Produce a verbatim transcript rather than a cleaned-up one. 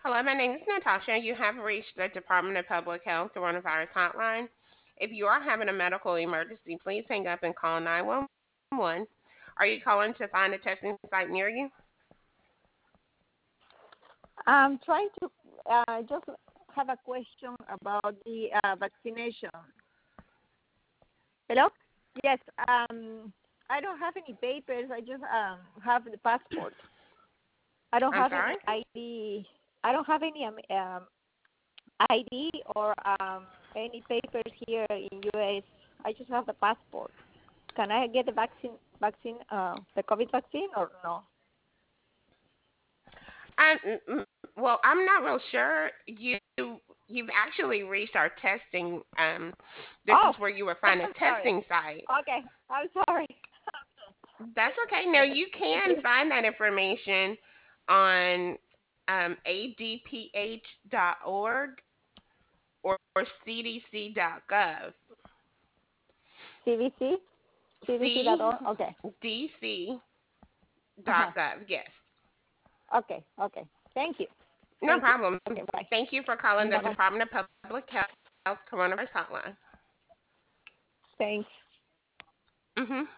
Hello, my name is Natasha. You have reached the Department of Public Health Coronavirus Hotline. If you are having a medical emergency, please hang up and call nine one one. Are you calling to find a testing site near you? I'm trying to uh, just have a question about the uh, vaccination. Hello? Yes. Um, I don't have any papers. I just um, have the passport. I don't I'm have sorry? any I D. I don't have any um, um, I D or um, any papers here in U S. I just have the passport. Can I get the vaccine, vaccine, uh, the COVID vaccine or no? I, mm, mm, well, I'm not real sure. You you've actually reached our testing. Um, this Oh, is where you will find a sorry. testing site. Okay, I'm sorry. That's okay. Now you Thank can you. find that information on um, a d p h dot org or, or c d c dot gov. C D C, C D C dot org. Okay. Uh-huh. c d c dot gov. Yes. Okay, okay. Thank you. No Thank you. problem. Okay, bye. Thank you for calling the Bye-bye. Department of Public Health Coronavirus Hotline. Thanks. Mm-hmm.